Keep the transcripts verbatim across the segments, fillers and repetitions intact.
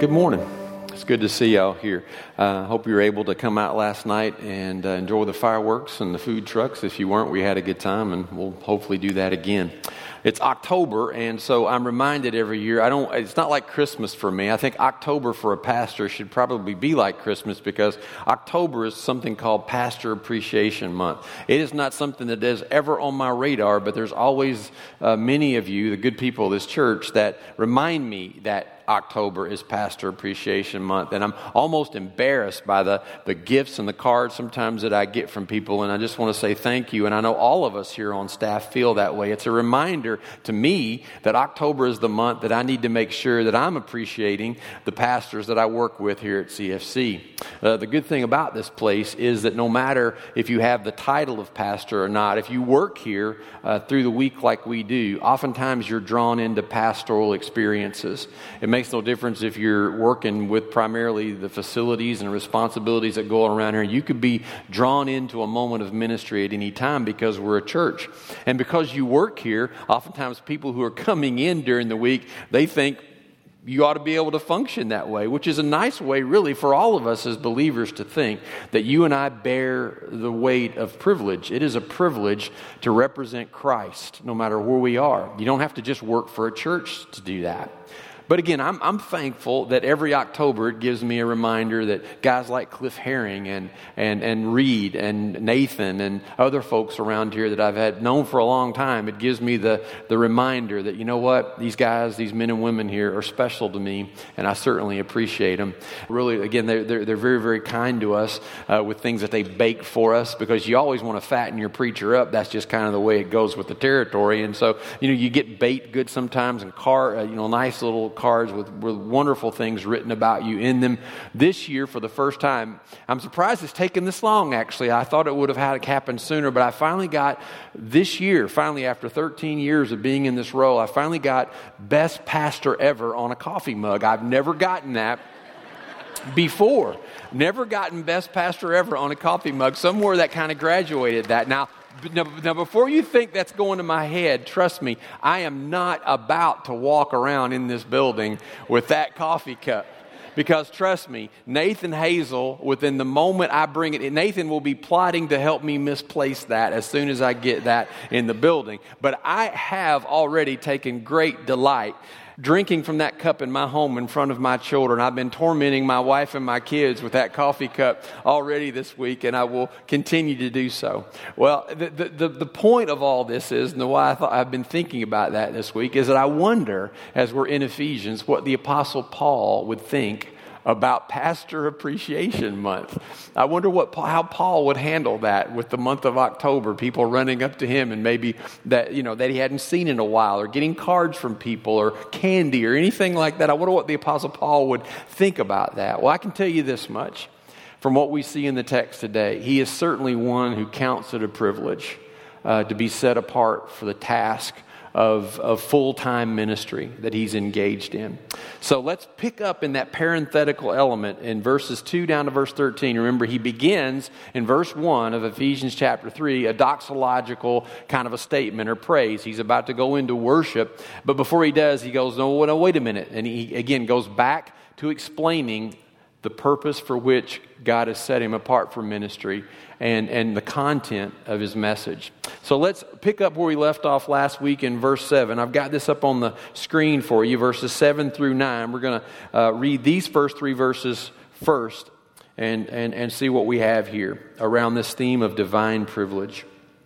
Good morning. It's good to see y'all here. I uh, hope you were able to come out last night and uh, enjoy the fireworks and the food trucks. If you weren't, we had a good time, and we'll hopefully do that again. It's October, and so I'm reminded every year, I don't, it's not like Christmas for me. I think October for a pastor should probably be like Christmas, because October is something called Pastor Appreciation Month. It is not something that is ever on my radar, but there's always uh, many of you, the good people of this church, that remind me that October is Pastor Appreciation Month, and I'm almost embarrassed by the, the gifts and the cards sometimes that I get from people, and I just want to say thank you, and I know all of us here on staff feel that way. It's a reminder to me that October is the month that I need to make sure that I'm appreciating the pastors that I work with here at C F C. Uh, the good thing about this place is that no matter if you have the title of pastor or not, if you work here uh, through the week like we do, oftentimes you're drawn into pastoral experiences. It makes no difference if you're working with primarily the facilities and responsibilities that go around here. You could be drawn into a moment of ministry at any time because we're a church. And because you work here, oftentimes people who are coming in during the week, they think you ought to be able to function that way, which is a nice way really for all of us as believers to think that you and I bear the weight of privilege. It is a privilege to represent Christ no matter where we are. You don't have to just work for a church to do that. But again, I'm, I'm thankful that every October it gives me a reminder that guys like Cliff Herring and, and, and Reed and Nathan and other folks around here that I've had known for a long time, it gives me the, the reminder that, you know what, these guys, these men and women here are special to me, and I certainly appreciate them. Really, again, they're, they're, they're very, very kind to us uh, with things that they bake for us, because you always want to fatten your preacher up. That's just kind of the way it goes with the territory. And so, you know, you get baked good sometimes, and car, uh, you know, nice little cards with, with wonderful things written about you in them. This year, for the first time, I'm surprised it's taken this long, actually. I thought it would have had happened sooner, but I finally got, this year, finally after thirteen years of being in this role, I finally got Best Pastor Ever on a coffee mug. I've never gotten that before. Never gotten Best Pastor Ever on a coffee mug. Somewhere that kind of graduated that. Now, Now, now, before you think that's going to my head, trust me, I am not about to walk around in this building with that coffee cup. Because trust me, Nathan Hazel, within the moment I bring it in, Nathan will be plotting to help me misplace that as soon as I get that in the building. But I have already taken great delight drinking from that cup in my home in front of my children. I've been tormenting my wife and my kids with that coffee cup already this week, and I will continue to do so. Well, the the, the point of all this is, and why I thought I've been thinking about that this week, is that I wonder, as we're in Ephesians, what the Apostle Paul would think about Pastor Appreciation Month. I wonder what how Paul would handle that with the month of October, people running up to him and maybe that, you know, that he hadn't seen in a while, or getting cards from people or candy or anything like that. I wonder what the Apostle Paul would think about that. Well, I can tell you this much from what we see in the text today. He is certainly one who counts it a privilege uh, to be set apart for the task of, of full-time ministry that he's engaged in. So let's pick up in that parenthetical element in verses two down to verse thirteen. Remember, he begins in verse one of Ephesians chapter three, a doxological kind of a statement or praise. He's about to go into worship, but before he does, he goes, no, no, wait a minute. And he again goes back to explaining the purpose for which God has set him apart for ministry and, and the content of his message. So let's pick up where we left off last week in verse seven. I've got this up on the screen for you, verses seven through nine. We're going to uh, read these first three verses first and, and, and see what we have here around this theme of divine privilege.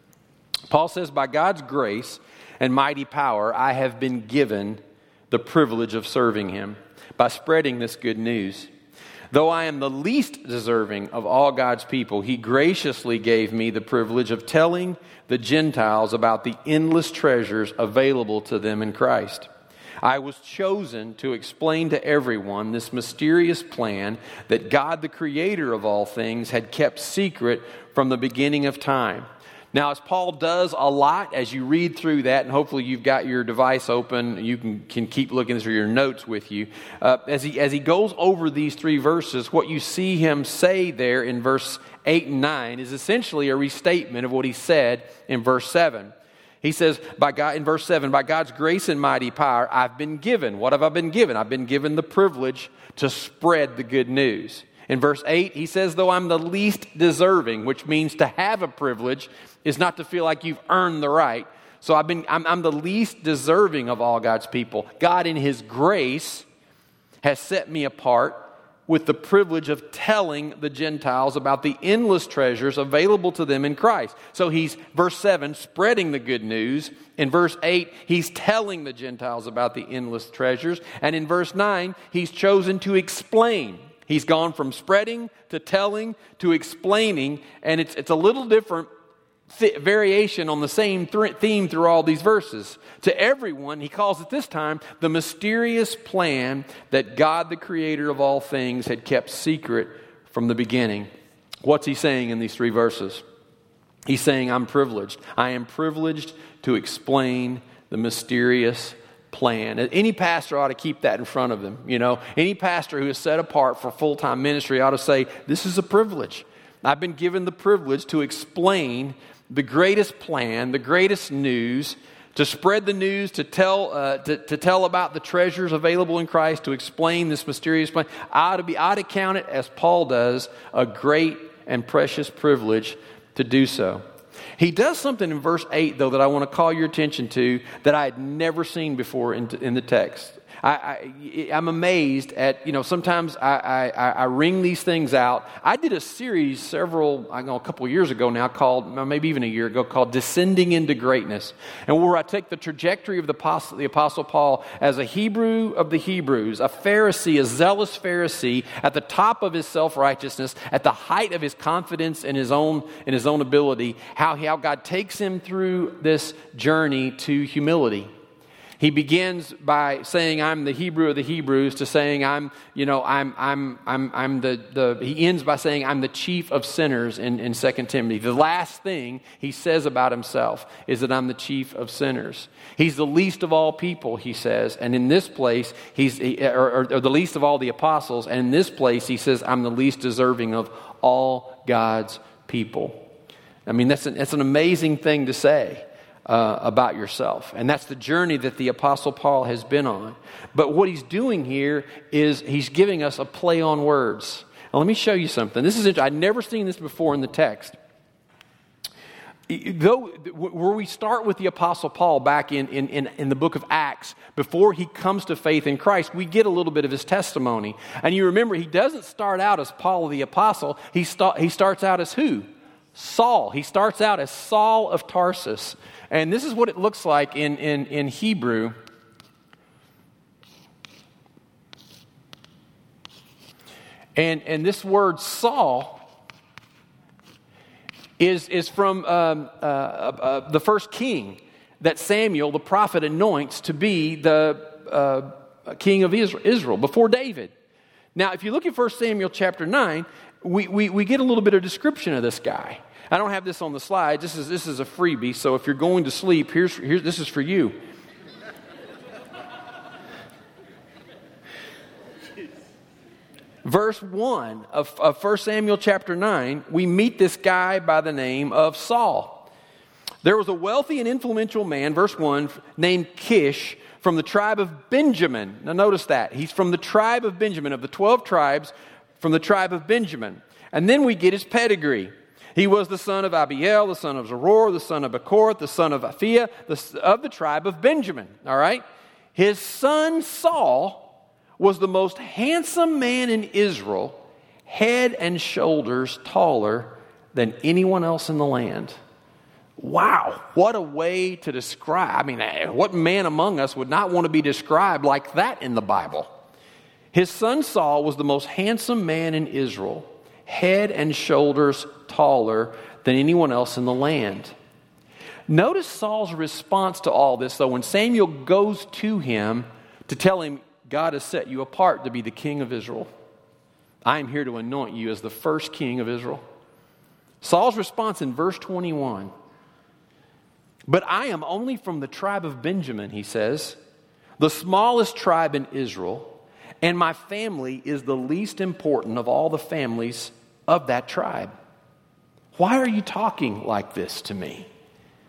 Paul says, by God's grace and mighty power, I have been given the privilege of serving him by spreading this good news. Though I am the least deserving of all God's people, he graciously gave me the privilege of telling the Gentiles about the endless treasures available to them in Christ. I was chosen to explain to everyone this mysterious plan that God, the creator of all things, had kept secret from the beginning of time. Now, as Paul does a lot, as you read through that, and hopefully you've got your device open, you can, can keep looking through your notes with you. Uh, as he as he goes over these three verses, what you see him say there in verse eight and nine is essentially a restatement of what he said in verse seven. He says, by God, in verse seven, by God's grace and mighty power, I've been given. What have I been given? I've been given the privilege to spread the good news. In verse eight, he says, though I'm the least deserving, which means to have a privilege is not to feel like you've earned the right. So I've been, I'm, I'm the least deserving of all God's people. God, in His grace, has set me apart with the privilege of telling the Gentiles about the endless treasures available to them in Christ. So he's, verse seven, spreading the good news. In verse eight, he's telling the Gentiles about the endless treasures. And in verse nine, he's chosen to explain. He's gone from spreading to telling to explaining. And it's, it's a little different th- variation on the same th- theme through all these verses. To everyone, he calls it this time the mysterious plan that God, the creator of all things, had kept secret from the beginning. What's he saying in these three verses? He's saying, I'm privileged. I am privileged to explain the mysterious plan. Any pastor ought to keep that in front of them. You know, any pastor who is set apart for full-time ministry ought to say, this is a privilege. I've been given the privilege to explain the greatest plan, the greatest news, to spread the news, to tell uh, to, to tell about the treasures available in Christ, to explain this mysterious plan. I ought to be, I ought to count it, as Paul does, a great and precious privilege to do so. He does something in verse eight, though, that I want to call your attention to that I had never seen before in, in the text. I, I, I'm amazed at, you know, sometimes I, I, I wring these things out. I did a series several, I know a couple of years ago now called, maybe even a year ago, called Descending into Greatness. And where I take the trajectory of the Apostle, the Apostle Paul as a Hebrew of the Hebrews, a Pharisee, a zealous Pharisee, at the top of his self-righteousness, at the height of his confidence in his own, in his own ability, how, how God takes him through this journey to humility. He begins by saying, I'm the Hebrew of the Hebrews, to saying, I'm, you know, I'm, I'm, I'm, I'm the, the, he ends by saying, I'm the chief of sinners in, in Second Timothy. The last thing he says about himself is that I'm the chief of sinners. He's the least of all people, he says, and in this place, he's, or, or, or the least of all the apostles, and in this place, he says, I'm the least deserving of all God's people. I mean, that's an, that's an amazing thing to say. Uh, about yourself. And that's the journey that the Apostle Paul has been on. But what he's doing here is he's giving us a play on words. Now, let me show you something. This is interesting. I'd never seen this before in the text. Though, where we start with the Apostle Paul back in, in, in, in the book of Acts, before he comes to faith in Christ, we get a little bit of his testimony. And you remember, he doesn't start out as Paul the Apostle. He, sta- he starts out as who? Saul. He starts out as Saul of Tarsus. And this is what it looks like in, in, in Hebrew. And, and this word Saul is, is from um, uh, uh, the first king that Samuel, the prophet, anoints to be the uh, king of Israel before David. Now, if you look at First Samuel chapter nine, we, we, we get a little bit of description of this guy. I don't have this on the slide. This is this is a freebie. So if you're going to sleep, here's here's this is for you. Verse one of, of First Samuel chapter nine, we meet this guy by the name of Saul. There was a wealthy and influential man, verse one, named Kish from the tribe of Benjamin. Now notice that. He's from the tribe of Benjamin, of the twelve tribes, from the tribe of Benjamin. And then we get his pedigree. He was the son of Abiel, the son of Zeror, the son of Bechorath, the son of Aphiah, the, of the tribe of Benjamin. All right? His son Saul was the most handsome man in Israel, head and shoulders taller than anyone else in the land. Wow, what a way to describe. I mean, what man among us would not want to be described like that in the Bible? His son Saul was the most handsome man in Israel, head and shoulders taller than anyone else in the land. Notice Saul's response to all this, though, when Samuel goes to him to tell him, God has set you apart to be the king of Israel. I am here to anoint you as the first king of Israel. Saul's response in verse twenty-one, but I am only from the tribe of Benjamin, he says, the smallest tribe in Israel, and my family is the least important of all the families of that tribe. Why are you talking like this to me?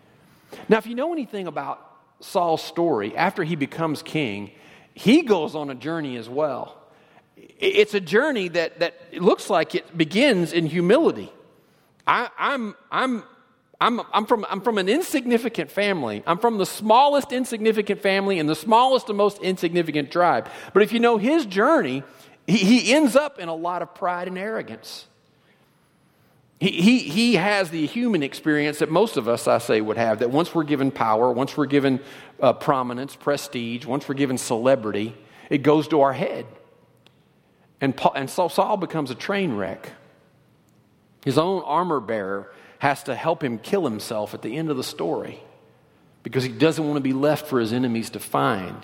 Now, if you know anything about Saul's story, after he becomes king, he goes on a journey as well. It's a journey that, that it looks like it begins in humility. I, I'm I'm I'm I'm from I'm from an insignificant family. I'm from the smallest insignificant family in the smallest and most insignificant tribe. But if you know his journey, he, he ends up in a lot of pride and arrogance. He, he he has the human experience that most of us, I say, would have, that once we're given power, once we're given uh, prominence, prestige, once we're given celebrity, it goes to our head. And, Paul, and so Saul becomes a train wreck. His own armor bearer has to help him kill himself at the end of the story because he doesn't want to be left for his enemies to find.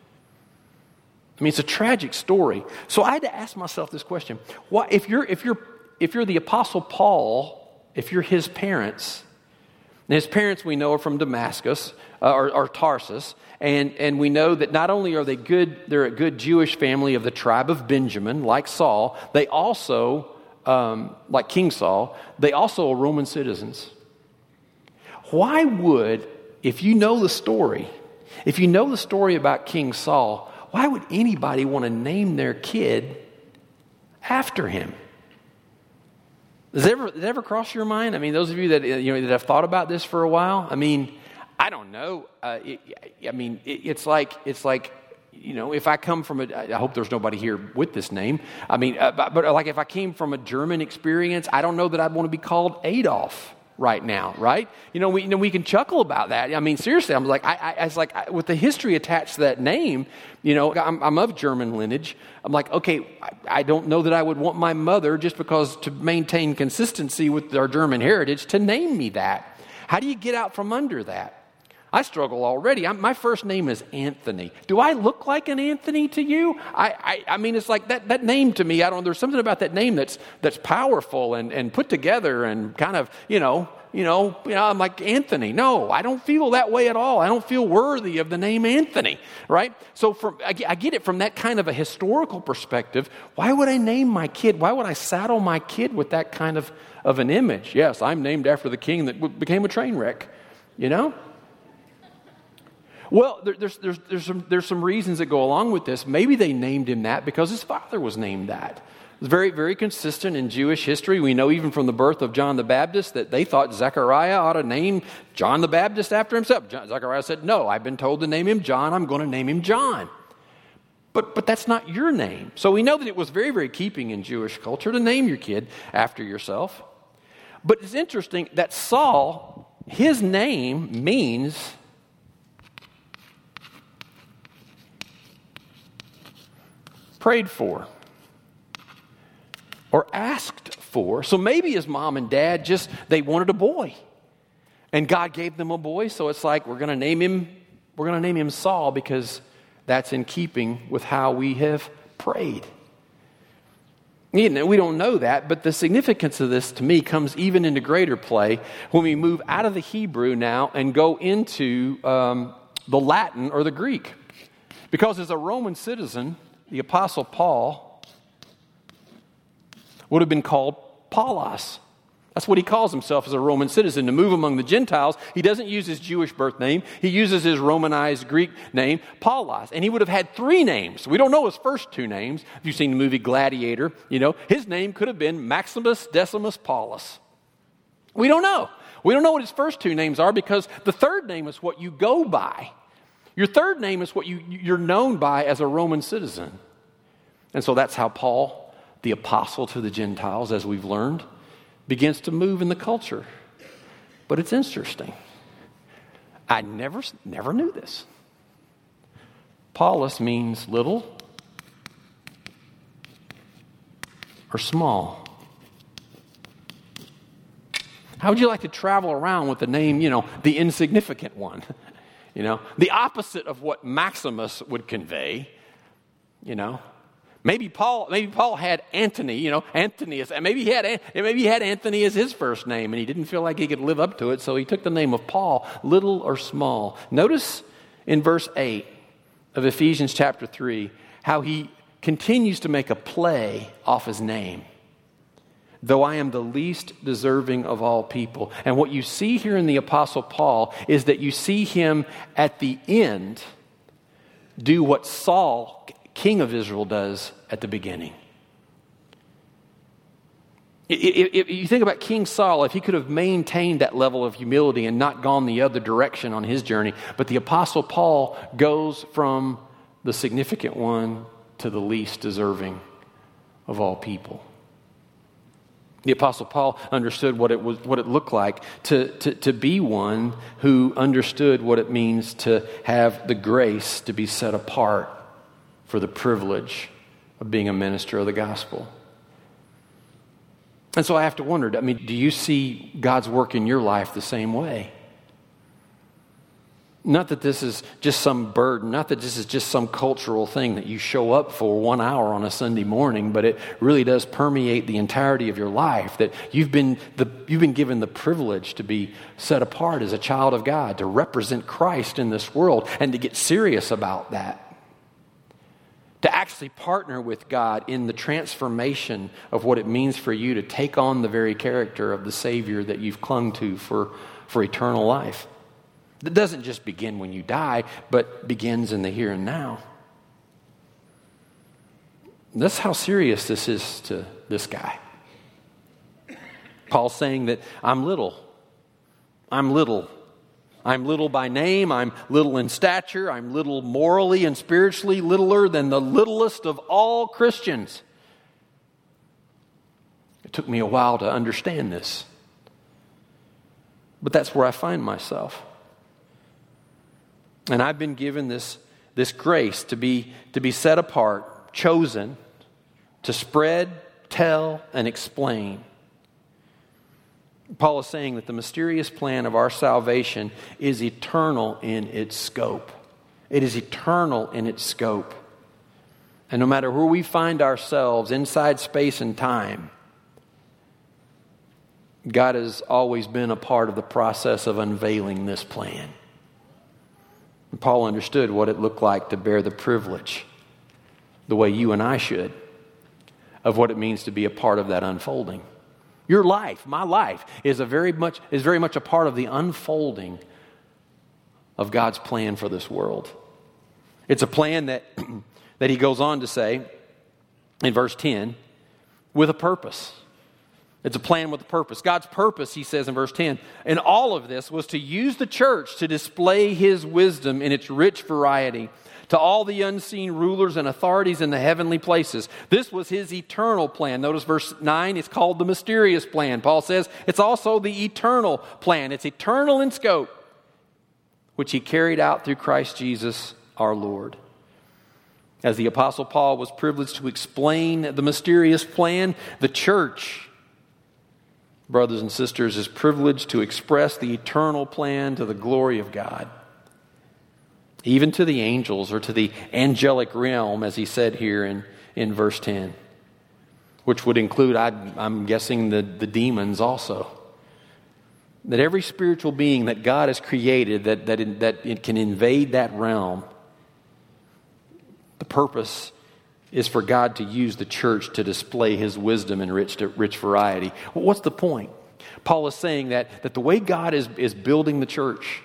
I mean, it's a tragic story. So I had to ask myself this question. Why, if you're if you're If you're the Apostle Paul, if you're his parents, and his parents we know are from Damascus uh, or, or Tarsus, and, and we know that not only are they good, they're a good Jewish family of the tribe of Benjamin, like Saul, they also, um, like King Saul, they also are Roman citizens. Why would, if you know the story, if you know the story about King Saul, why would anybody want to name their kid after him? Does it, ever, does it ever cross your mind? I mean, those of you that you know that have thought about this for a while. I mean, I don't know. Uh, it, I mean, it, it's like it's like you know, if I come from a, I hope there's nobody here with this name. I mean, uh, but, but like if I came from a German experience, I don't know that I'd want to be called Adolf right now, right? You know, we you know we can chuckle about that. I mean, seriously, I'm like, I, I, I was like, I, with the history attached to that name, you know, I'm, I'm of German lineage. I'm like, okay, I, I don't know that I would want my mother, just because to maintain consistency with our German heritage, to name me that. How do you get out from under that? I struggle already. I'm, my first name is Anthony. Do I look like an Anthony to you? I, I, I mean, it's like that, that name to me, I don't know, there's something about that name that's that's powerful and, and put together and kind of, you know, you know, you know, I'm like Anthony. No, I don't feel that way at all. I don't feel worthy of the name Anthony, right? So from, I, I get it from that kind of a historical perspective. Why would I name my kid? Why would I saddle my kid with that kind of, of an image? Yes, I'm named after the king that w- became a train wreck, you know? Well, there, there's, there's, there's, some, there's some reasons that go along with this. Maybe they named him that because his father was named that. It's very, very consistent in Jewish history. We know even from the birth of John the Baptist that they thought Zechariah ought to name John the Baptist after himself. John, Zechariah said, no, I've been told to name him John. I'm going to name him John. But, but that's not your name. So we know that it was very, very keeping in Jewish culture to name your kid after yourself. But it's interesting that Saul, his name means prayed for or asked for. So maybe his mom and dad just, they wanted a boy. And God gave them a boy, so it's like, we're going to name him, we're going to name him Saul because that's in keeping with how we have prayed. You know, we don't know that, but the significance of this to me comes even into greater play when we move out of the Hebrew now and go into um, the Latin or the Greek. Because as a Roman citizen, the Apostle Paul would have been called Paulos. That's what he calls himself as a Roman citizen. To move among the Gentiles, he doesn't use his Jewish birth name. He uses his Romanized Greek name, Paulos. And he would have had three names. We don't know his first two names. If you've seen the movie Gladiator, you know, his name could have been Maximus Decimus Paulus. We don't know. We don't know what his first two names are because the third name is what you go by. Your third name is what you, you're known by as a Roman citizen. And so that's how Paul, the apostle to the Gentiles, as we've learned, begins to move in the culture. But it's interesting. I never, never knew this. Paulus means little or small. How would you like to travel around with the name, you know, the insignificant one? You know, the opposite of what Maximus would convey, you know. Maybe Paul, maybe Paul had Antony, you know, Anthony is, maybe he had, maybe he had Anthony as his first name and he didn't feel like he could live up to it, so he took the name of Paul, little or small. Notice in verse eight of Ephesians chapter three, how he continues to make a play off his name. though I am the least deserving of all people. And what you see here in the Apostle Paul is that you see him at the end do what Saul, king of Israel, does at the beginning. If you think about King Saul, if he could have maintained that level of humility and not gone the other direction on his journey, but the Apostle Paul goes from the significant one to the least deserving of all people. The Apostle Paul understood what it was, what it looked like to, to, to be one who understood what it means to have the grace to be set apart for the privilege of being a minister of the gospel. And so I have to wonder, I mean, do you see God's work in your life the same way? Not that this is just some burden, not that this is just some cultural thing that you show up for one hour on a Sunday morning, but it really does permeate the entirety of your life, that you've been the, you've been given the privilege to be set apart as a child of God, to represent Christ in this world, and to get serious about that. To actually partner with God in the transformation of what it means for you to take on the very character of the Savior that you've clung to for, for eternal life. That doesn't just begin when you die, but begins in the here and now. That's how serious this is to this guy. Paul's saying that I'm little. I'm little. I'm little by name, I'm little in stature, I'm little morally and spiritually, littler than the littlest of all Christians. It took me a while to understand this. But that's where I find myself. And I've been given this, this grace to be, to be set apart, chosen, to spread, tell, and explain. Paul is saying that the mysterious plan of our salvation is eternal in its scope. It is eternal in its scope. And no matter where we find ourselves inside space and time, God has always been a part of the process of unveiling this plan. And Paul understood what it looked like to bear the privilege, the way you and I should, of what it means to be a part of that unfolding. Your life, my life, is a very much is very much a part of the unfolding of God's plan for this world. It's a plan that, that he goes on to say in verse ten, with a purpose. It's a plan with a purpose. God's purpose, he says in verse ten, in all of this was to use the church to display his wisdom in its rich variety to all the unseen rulers and authorities in the heavenly places. This was his eternal plan. Notice verse nine, it's called the mysterious plan. Paul says it's also the eternal plan. It's eternal in scope, which he carried out through Christ Jesus our Lord. As the Apostle Paul was privileged to explain the mysterious plan, the church, brothers and sisters, is privileged to express the eternal plan to the glory of God. Even to the angels or to the angelic realm, as he said here in, in verse ten, which would include, I, I'm guessing, the, the demons also. That every spiritual being that God has created that, that, in, that it can invade that realm, the purpose is for God to use the church to display his wisdom in rich, rich variety. Well, what's the point? Paul is saying that, that the way God is, is building the church,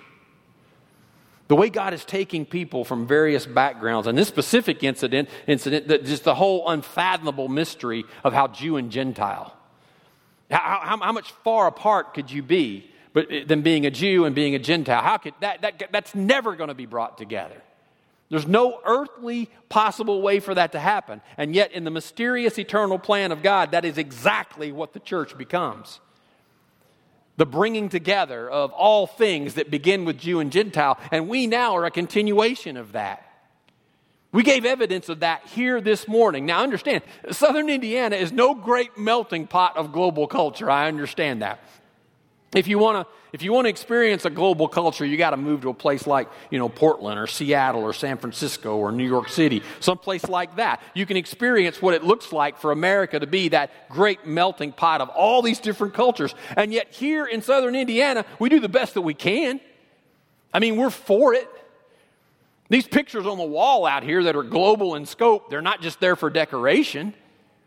the way God is taking people from various backgrounds, and this specific incident, incident, that just the whole unfathomable mystery of how Jew and Gentile, how, how, how much far apart could you be, but than being a Jew and being a Gentile? How could that, that that's never going to be brought together? There's no earthly possible way for that to happen, and yet in the mysterious eternal plan of God, that is exactly what the church becomes. The bringing together of all things that begin with Jew and Gentile, and we now are a continuation of that. We gave evidence of that here this morning. Now understand, Southern Indiana is no great melting pot of global culture. I understand that. If you want to, if you want to experience a global culture, you got to move to a place like, you know, Portland or Seattle or San Francisco or New York City, someplace like that. You can experience what it looks like for America to be that great melting pot of all these different cultures. And yet here in Southern Indiana, we do the best that we can. I mean, we're for it. These pictures on the wall out here that are global in scope, they're not just there for decoration.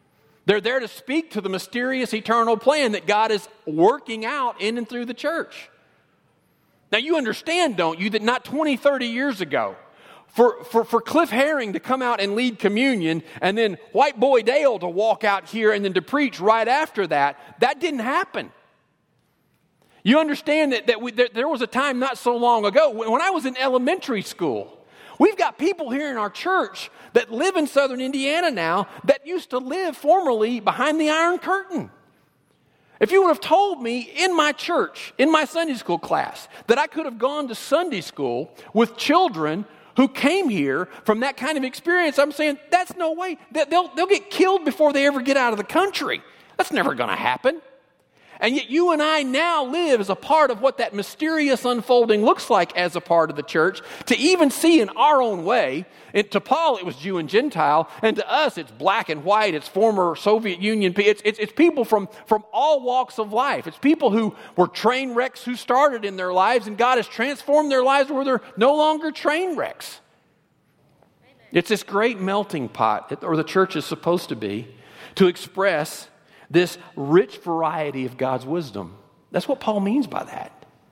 They're there to speak to the mysterious eternal plan that God is working out in and through the church. Now you understand, don't you, that not twenty, thirty years ago, for, for, for Cliff Herring to come out and lead communion, and then White Boy Dale to walk out here and then to preach right after that, that didn't happen. You understand that, that we, there, there was a time not so long ago, when, when I was in elementary school, we've got people here in our church that live in southern Indiana now that used to live formerly behind the Iron Curtain. If you would have told me in my church, in my Sunday school class, that I could have gone to Sunday school with children who came here from that kind of experience, I'm saying, that's no way. They'll, they'll get killed before they ever get out of the country. That's never going to happen. And yet you and I now live as a part of what that mysterious unfolding looks like as a part of the church, to even see in our own way. And to Paul, it was Jew and Gentile, and to us, it's black and white, it's former Soviet Union, it's, it's, it's people from, from all walks of life. It's people who were train wrecks who started in their lives, and God has transformed their lives where they're no longer train wrecks. Amen. It's this great melting pot, or the church is supposed to be, to express this rich variety of God's wisdom. That's what Paul means by that.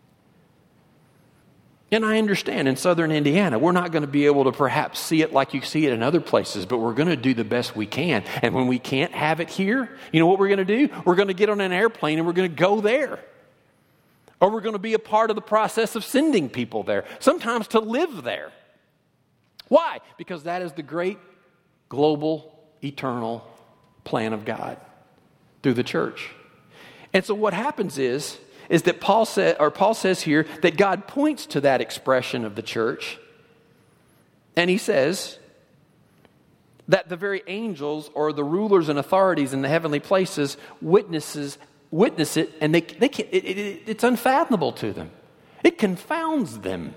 And I understand in southern Indiana, we're not going to be able to perhaps see it like you see it in other places, but we're going to do the best we can. And when we can't have it here, you know what we're going to do? We're going to get on an airplane and we're going to go there. Or we're going to be a part of the process of sending people there, sometimes to live there. Why? Because that is the great global, eternal plan of God through the church. And so what happens is, is that Paul said, or Paul says here that God points to that expression of the church, and he says that the very angels or the rulers and authorities in the heavenly places witnesses witness it, and they they can it, it, it's unfathomable to them. It confounds them.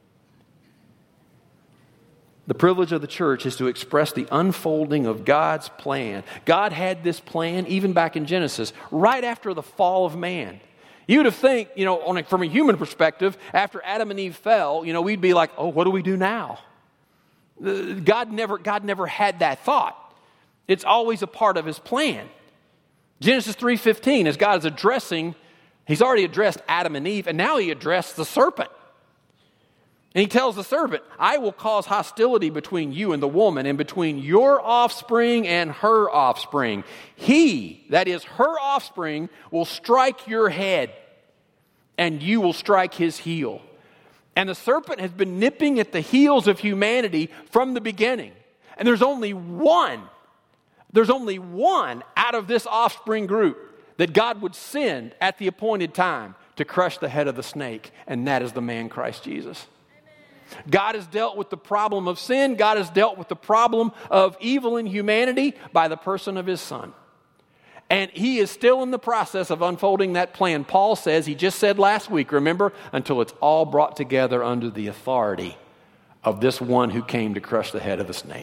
The privilege of the church is to express the unfolding of God's plan. God had this plan even back in Genesis, right after the fall of man. You would have think, you know, on a, from a human perspective, after Adam and Eve fell, you know, we'd be like, oh, what do we do now? God never, God never had that thought. It's always a part of his plan. Genesis three fifteen, as God is addressing, he's already addressed Adam and Eve, and now he addressed the serpent. And he tells the serpent, I will cause hostility between you and the woman, and between your offspring and her offspring. He, that is her offspring, will strike your head, and you will strike his heel. And the serpent has been nipping at the heels of humanity from the beginning. And there's only one, there's only one out of this offspring group that God would send at the appointed time to crush the head of the snake, and that is the man Christ Jesus. God has dealt with the problem of sin. God has dealt with the problem of evil in humanity by the person of his Son. And he is still in the process of unfolding that plan. Paul says, he just said last week, remember, until it's all brought together under the authority of this one who came to crush the head of the snake.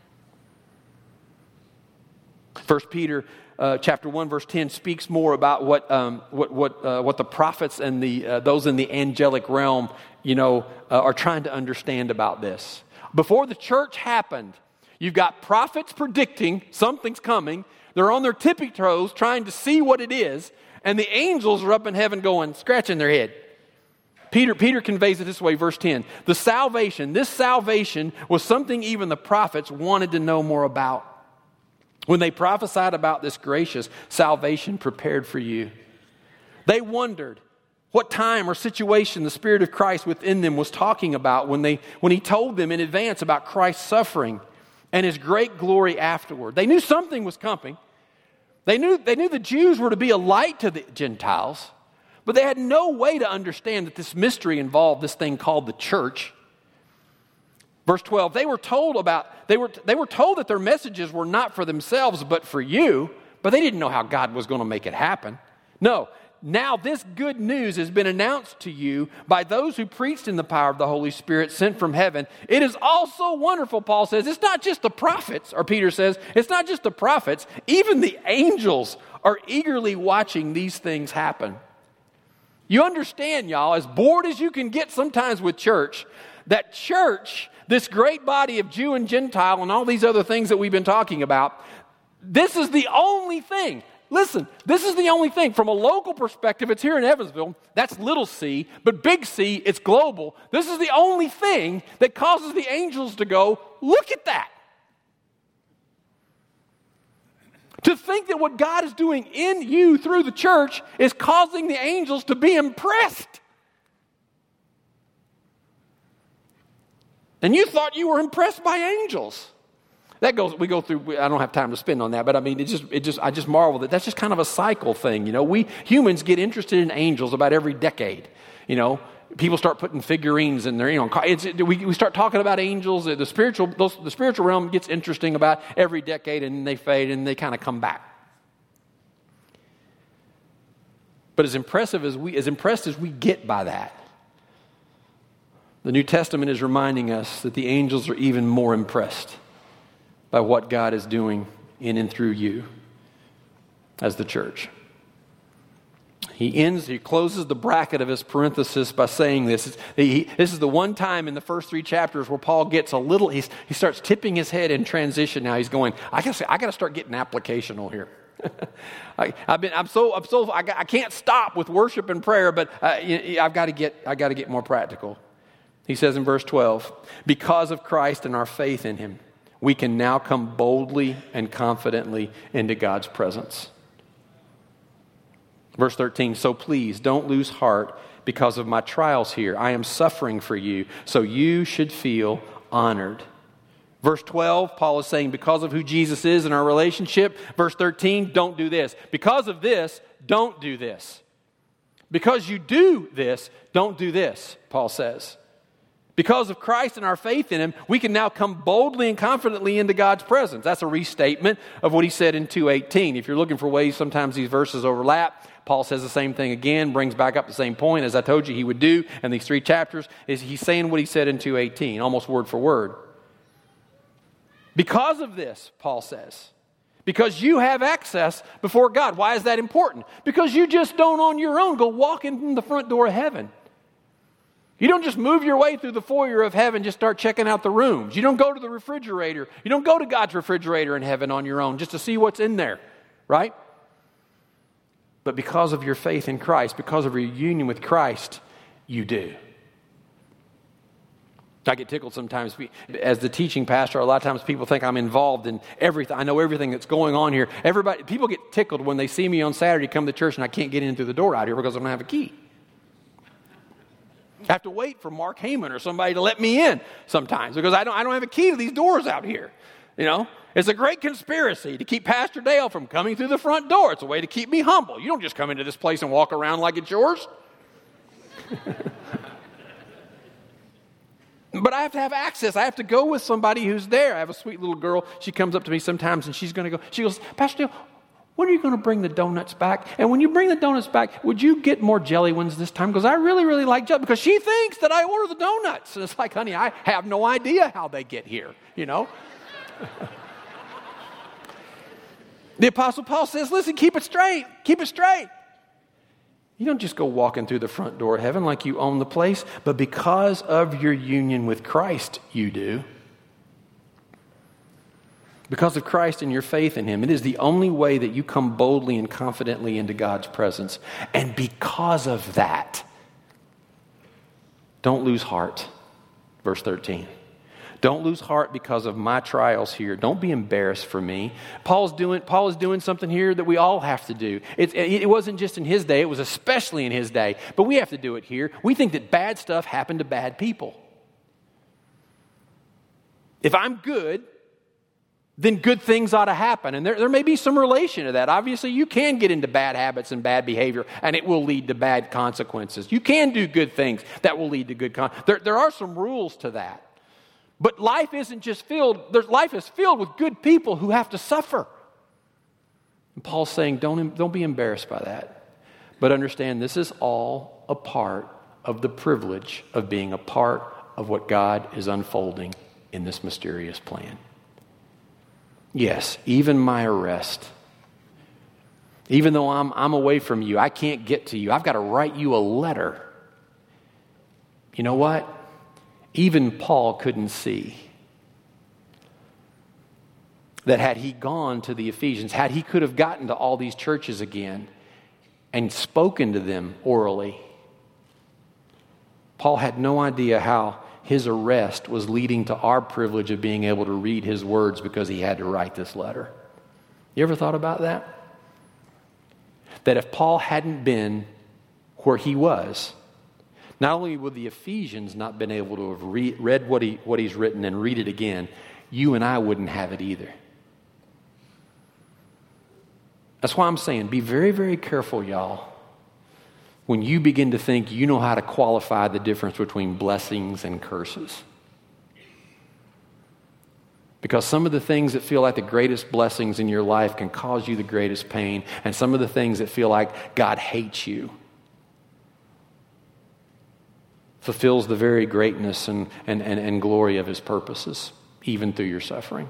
First Peter uh, chapter one verse ten speaks more about what um, what what uh, what the prophets and the uh, those in the angelic realm, you know, uh, are trying to understand about this. Before the church happened, you've got prophets predicting something's coming. They're on their tippy toes trying to see what it is, and the angels are up in heaven going, scratching their head. Peter, Peter conveys it this way, verse ten. The salvation, this salvation was something even the prophets wanted to know more about. When they prophesied about this gracious salvation prepared for you, they wondered what time or situation the Spirit of Christ within them was talking about when they when he told them in advance about Christ's suffering and his great glory afterward. They knew something was coming. They knew, they knew the Jews were to be a light to the Gentiles, but they had no way to understand that this mystery involved this thing called the church. Verse twelve, they were told about, they were, they were told that their messages were not for themselves but for you, but they didn't know how God was going to make it happen. No, now this good news has been announced to you by those who preached in the power of the Holy Spirit sent from heaven. It is also wonderful, Paul says. It's not just the prophets, or Peter says, it's not just the prophets. Even the angels are eagerly watching these things happen. You understand, y'all, as bored as you can get sometimes with church, that church, this great body of Jew and Gentile and all these other things that we've been talking about, This is the only thing. Listen, this is the only thing. From a local perspective, it's here in Evansville. That's little c, but big C, it's global. This is the only thing that causes the angels to go, look at that. To think that what God is doing in you through the church is causing the angels to be impressed. And you thought you were impressed by angels. That goes, we go through, I don't have time to spend on that, but I mean, it just, it just, I just marvel that that's just kind of a cycle thing. You know, we humans get interested in angels about every decade. You know, people start putting figurines in there, you know, it's, we, we start talking about angels. The spiritual, those, the spiritual realm gets interesting about every decade, and they fade and they kind of come back. But as impressive as we, as impressed as we get by that, the New Testament is reminding us that the angels are even more impressed by what God is doing in and through you as the church. He ends, he closes the bracket of his parenthesis by saying this. He, this is the one time in the first three chapters where Paul gets a little, he's, he starts tipping his head in transition now. He's going, I gotta say, I gotta start getting applicational here. I, I've been, I'm so, I'm so, I, I can't stop with worship and prayer, but uh, I've got to get, I got to get more practical. He says in verse twelve, because of Christ and our faith in him, we can now come boldly and confidently into God's presence. Verse thirteen, so please don't lose heart because of my trials here. I am suffering for you, so you should feel honored. Verse twelve, Paul is saying because of who Jesus is in our relationship. Verse thirteen, don't do this. Because of this, don't do this. Because you do this, don't do this, Paul says. Because of Christ and our faith in him, we can now come boldly and confidently into God's presence. That's a restatement of what he said in two eighteen. If you're looking for ways sometimes these verses overlap, Paul says the same thing again, brings back up the same point as I told you he would do in these three chapters. Is he's saying what he said in two eighteen, almost word for word. Because of this, Paul says, because you have access before God. Why is that important? Because you just don't on your own go walk in the front door of heaven. You don't just move your way through the foyer of heaven, just start checking out the rooms. You don't go to the refrigerator. You don't go to God's refrigerator in heaven on your own just to see what's in there, right? But because of your faith in Christ, because of your union with Christ, you do. I get tickled sometimes. As the teaching pastor, a lot of times people think I'm involved in everything. I know everything that's going on here. Everybody, people get tickled when they see me on Saturday come to church and I can't get in through the door out here because I don't have a key. I have to wait for Mark Heyman or somebody to let me in sometimes because I don't, I don't have a key to these doors out here. You know, it's a great conspiracy to keep Pastor Dale from coming through the front door. It's a way to keep me humble. You don't just come into this place and walk around like it's yours. But I have to have access. I have to go with somebody who's there. I have a sweet little girl. She comes up to me sometimes and she's going to go, she goes, Pastor Dale, when are you going to bring the donuts back? And when you bring the donuts back, would you get more jelly ones this time? Because I really, really like jelly. Because she thinks that I order the donuts. And it's like, honey, I have no idea how they get here, you know. The Apostle Paul says, listen, keep it straight. Keep it straight. You don't just go walking through the front door of heaven like you own the place. But because of your union with Christ, you do. Because of Christ and your faith in him, it is the only way that you come boldly and confidently into God's presence. And because of that, don't lose heart. Verse thirteen. Don't lose heart because of my trials here. Don't be embarrassed for me. Paul's doing, Paul is doing something here that we all have to do. It, it wasn't just in his day, it was especially in his day. But we have to do it here. We think that bad stuff happened to bad people. If I'm good, then good things ought to happen. And there, there may be some relation to that. Obviously, you can get into bad habits and bad behavior, and it will lead to bad consequences. You can do good things that will lead to good consequences. There, there are some rules to that. But life isn't just filled, there's, life is filled with good people who have to suffer. And Paul's saying, don't, don't be embarrassed by that. But understand, this is all a part of the privilege of being a part of what God is unfolding in this mysterious plan. Yes, even my arrest, even though I'm, I'm away from you, I can't get to you, I've got to write you a letter. You know what? Even Paul couldn't see that had he gone to the Ephesians, had he could have gotten to all these churches again and spoken to them orally, Paul had no idea how his arrest was leading to our privilege of being able to read his words because he had to write this letter. You ever thought about that? That if Paul hadn't been where he was, not only would the Ephesians not been able to have re- read what he what he's written and read it again, you and I wouldn't have it either. That's why I'm saying be very, very careful, y'all, when you begin to think you know how to qualify the difference between blessings and curses. Because some of the things that feel like the greatest blessings in your life can cause you the greatest pain, and some of the things that feel like God hates you fulfills the very greatness and, and, and, and glory of his purposes, even through your suffering.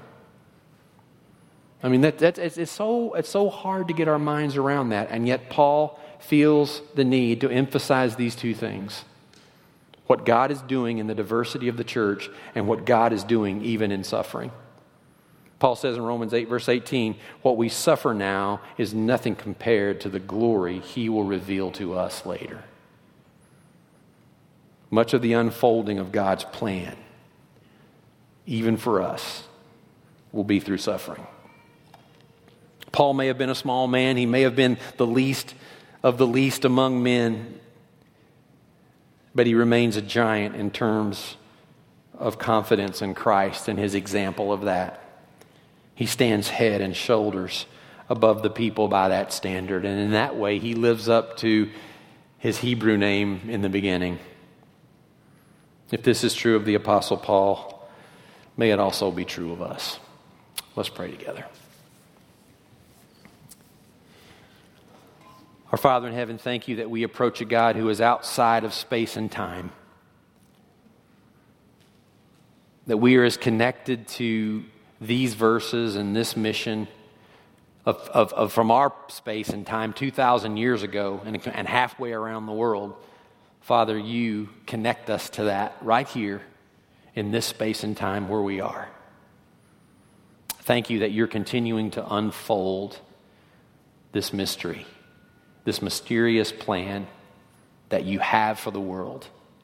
I mean, that, that, it's, it's, so, it's so hard to get our minds around that, and yet Paul feels the need to emphasize these two things. What God is doing in the diversity of the church and what God is doing even in suffering. Paul says in Romans eight, verse eighteen, what we suffer now is nothing compared to the glory he will reveal to us later. Much of the unfolding of God's plan, even for us, will be through suffering. Paul may have been a small man. He may have been the least of the least among men. But he remains a giant in terms of confidence in Christ and his example of that. He stands head and shoulders above the people by that standard. And in that way, he lives up to his Hebrew name in the beginning. If this is true of the Apostle Paul, may it also be true of us. Let's pray together. Our Father in heaven, thank you that we approach a God who is outside of space and time. That we are as connected to these verses and this mission of, of, of from our space and time two thousand years ago and, and halfway around the world. Father, you connect us to that right here in this space and time where we are. Thank you that you're continuing to unfold this mystery, this mysterious plan that you have for the world.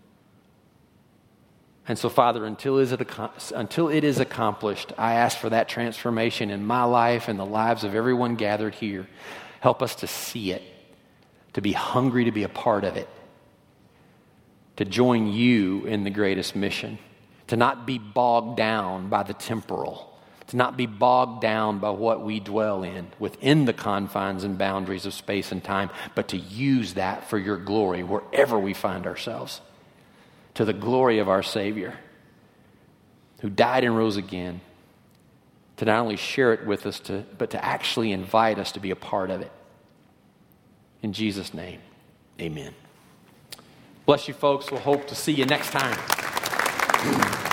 And so, Father, until it is, until it is accomplished, I ask for that transformation in my life and the lives of everyone gathered here. Help us to see it, to be hungry to be a part of it, to join you in the greatest mission, to not be bogged down by the temporal, to not be bogged down by what we dwell in within the confines and boundaries of space and time, but to use that for your glory wherever we find ourselves, to the glory of our Savior, who died and rose again, to not only share it with us, to, but to actually invite us to be a part of it. In Jesus' name, amen. Bless you, folks. We'll hope to see you next time.